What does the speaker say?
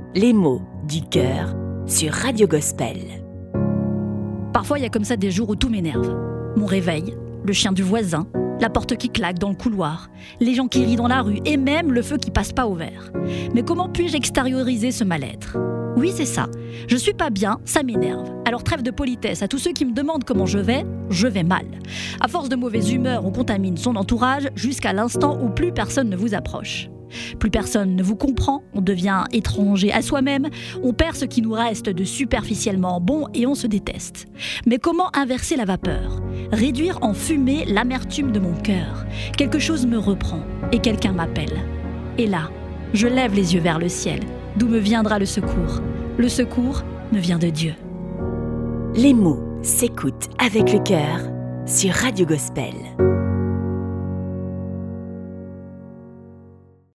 Les mots du cœur sur Radio Gospel. Parfois, il y a comme ça des jours où tout m'énerve. Mon réveil, le chien du voisin, la porte qui claque dans le couloir, les gens qui rient dans la rue et même le feu qui passe pas au vert. Mais comment puis-je extérioriser ce mal-être ? Oui, c'est ça. Je suis pas bien, ça m'énerve. Alors trêve de politesse à tous ceux qui me demandent comment je vais mal. À force de mauvaise humeur, on contamine son entourage jusqu'à l'instant où plus personne ne vous approche. Plus personne ne vous comprend, on devient étranger à soi-même, on perd ce qui nous reste de superficiellement bon et on se déteste. Mais comment inverser la vapeur ? Réduire en fumée l'amertume de mon cœur. Quelque chose me reprend et quelqu'un m'appelle. Et là, je lève les yeux vers le ciel, d'où me viendra le secours. Le secours me vient de Dieu. Les mots s'écoutent avec le cœur sur Radio Gospel.